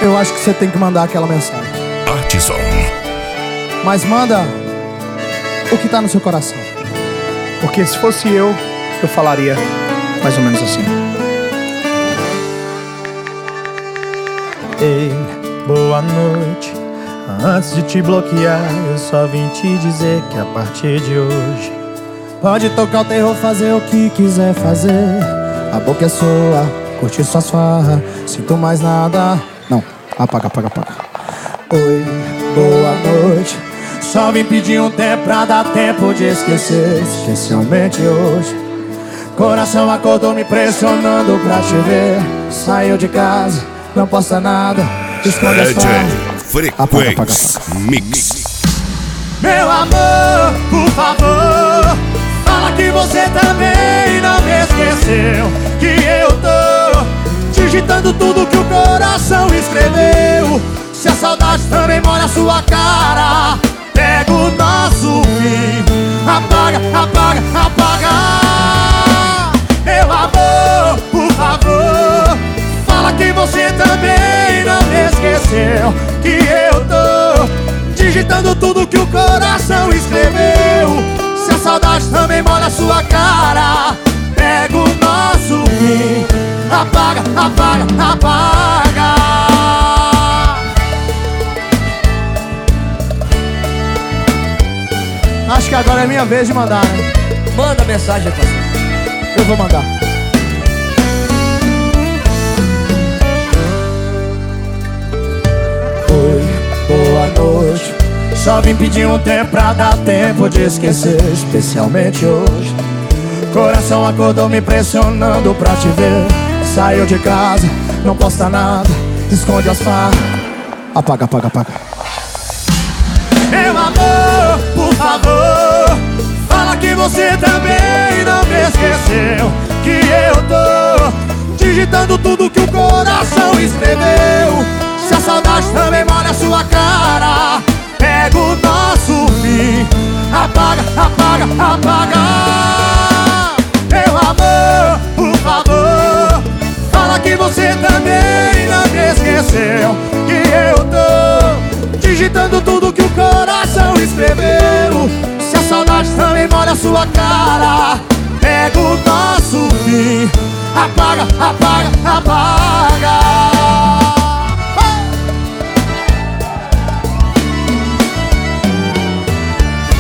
Eu acho que você tem que mandar aquela mensagem. Artizon. Mas manda o que tá no seu coração. Porque se fosse eu falaria mais ou menos assim: ei, boa noite. Antes de te bloquear, eu só vim te dizer que a partir de hoje pode tocar o terror, fazer o que quiser fazer. A boca é sua, curtir suas farras. Sinto mais nada. Não, apaga. Oi, boa noite. Só vim pedir um tempo pra dar tempo de esquecer, especialmente hoje. Coração acordou me pressionando pra te ver. Saiu de casa, não posta nada, esconde as farras. Frequência Mix. Meu amor, por favor, fala que você também não me esqueceu. Que eu tô digitando tudo que o coração escreveu. Se a saudade também molha a sua cara, pega o nosso fim, apaga. Meu amor, por favor, fala que você também não me esqueceu. Que eu tô digitando tudo que o coração escreveu. Se a saudade também molha a sua cara, pega o nosso fim, apaga. Acho que agora é minha vez de mandar, né? Manda a mensagem, parceiro. Eu vou mandar. Oi, boa noite. Só vim pedir um tempo pra dar tempo de esquecer, especialmente hoje. Coração acordou me pressionando pra te ver. Saiu de casa, não posta nada, esconde as farras. Apaga. Meu amor, por favor, fala que você também não me esqueceu. Que eu tô digitando tudo que o coração escreveu. Se a saudade também molha a sua cara, pega o nosso fim, apaga.